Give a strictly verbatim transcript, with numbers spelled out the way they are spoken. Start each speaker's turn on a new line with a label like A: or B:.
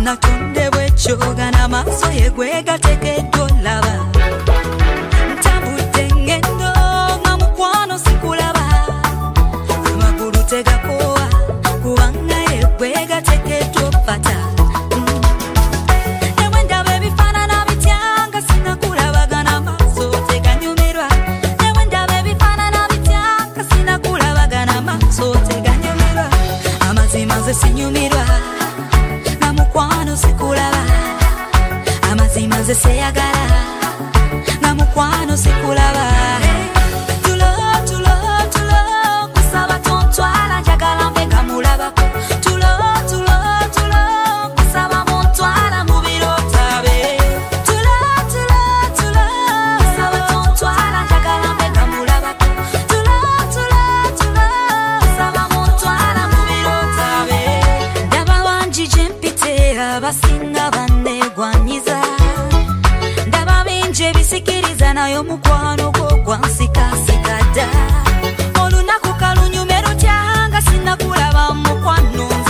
A: natonde bwechoga n'amaaso ye gwegatekedde olaba ntambudde ngendo nga mukwano sikulaba amagulu tegakowa kubanga ye gwegatekedde ofata ewe ndaba ebifaanana bityanga sinakulaba n'amaaso teganyumirwa ewe ndaba ebifaanana bityanga sinakulaba n'amaaso teganyumirwa amazima nze sinyumirwa namukwano sikulaba amazima nze seyagala namukwano sikulaba tulo tulo tulo kusaba tontwala njagala mbenga mulabako tulo tulo tulo kusaba montwala mu birotabe tulo tulo tulo kusaba tontwala njagala mbenga mulabako tulo tulo tulo kusaba montwala mu birotabe ndaba wanjije mpite abasinga banegwanyiza ndaba binje bisikiriza nayo mukwano gwo gwansikasika dda olunaku kalunyume lutyanga sinakulaba mukwano